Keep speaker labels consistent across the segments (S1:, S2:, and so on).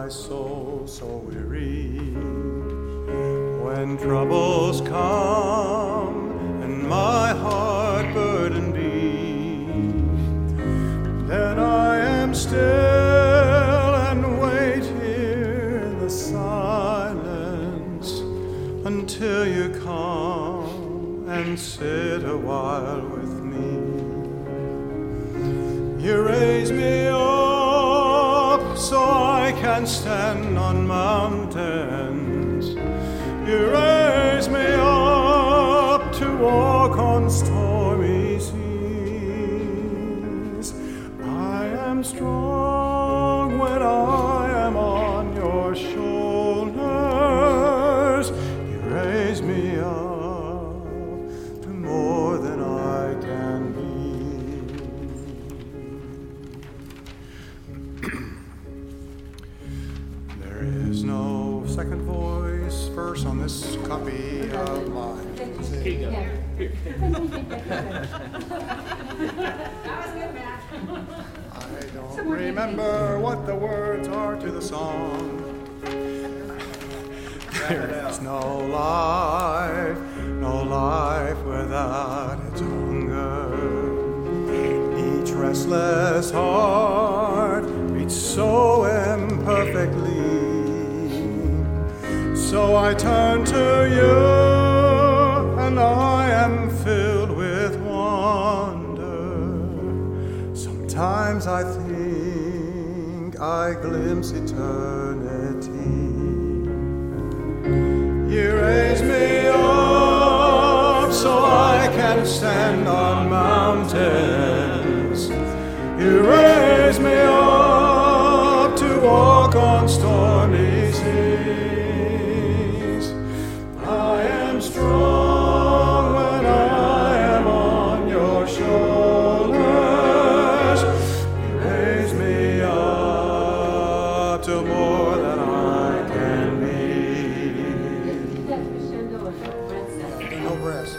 S1: my soul so weary. When troubles come and my heart burden be, then I am still and wait here in the silence until you come and sit a while with me. You raise me up so I can stand on mountains. You raise me up to walk on stormy seas. I am strong when I am on your shoulders. You raise me up to more than I can be. There is no second voice verse on this copy of mine. I don't remember what the words are to the song. There is no life without its hunger. Each restless heart beats so imperfectly. So I turn to you, and I am filled with wonder. Sometimes I think I glimpse eternity. You raise me up so I can stand on mountains. You raise me up to walk on stormy seas. I am strong when I am on your shoulders. You raise me up to more than I can be. No breath.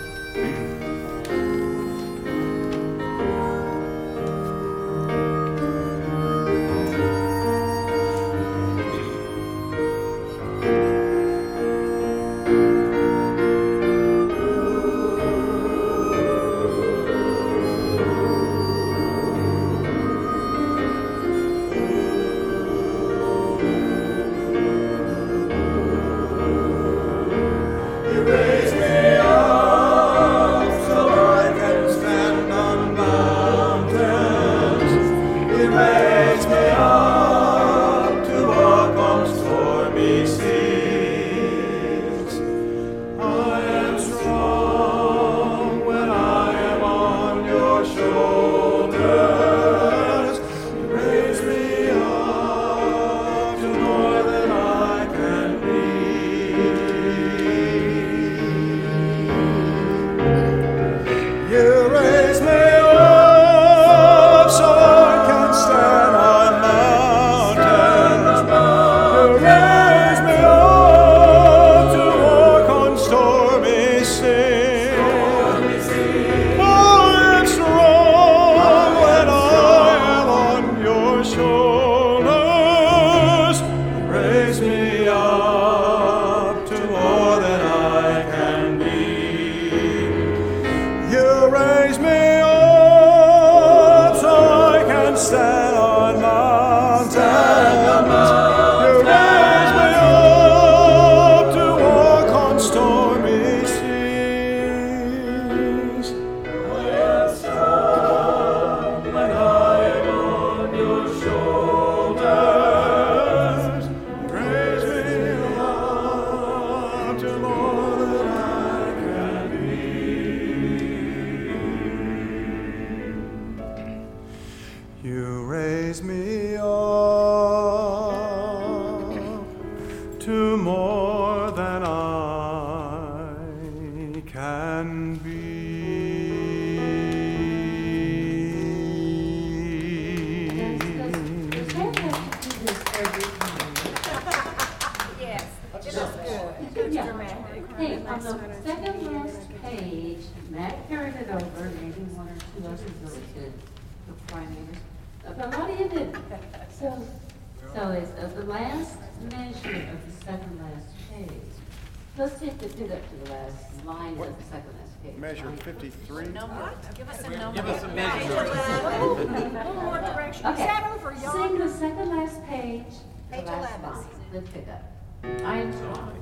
S1: You raise me up to more than I can be.
S2: Yes, just good. It's dramatic.
S3: Hey, on the second last page, Matt carried it over, maybe one or two others noticed it, the primaries. But a lot of you didn't. So So it's the last measure of the second last page. Let's take the pickup to the last line of the second last page.
S1: Measure
S3: line.
S1: 53.
S2: Number, give us a number.
S4: Give us a measure.
S2: A little more direction. Is
S3: Okay.
S2: that over
S3: Sing
S2: yonder?
S3: the second last page, the
S2: Page
S3: last
S2: 11.
S3: line, the pickup. I am strong.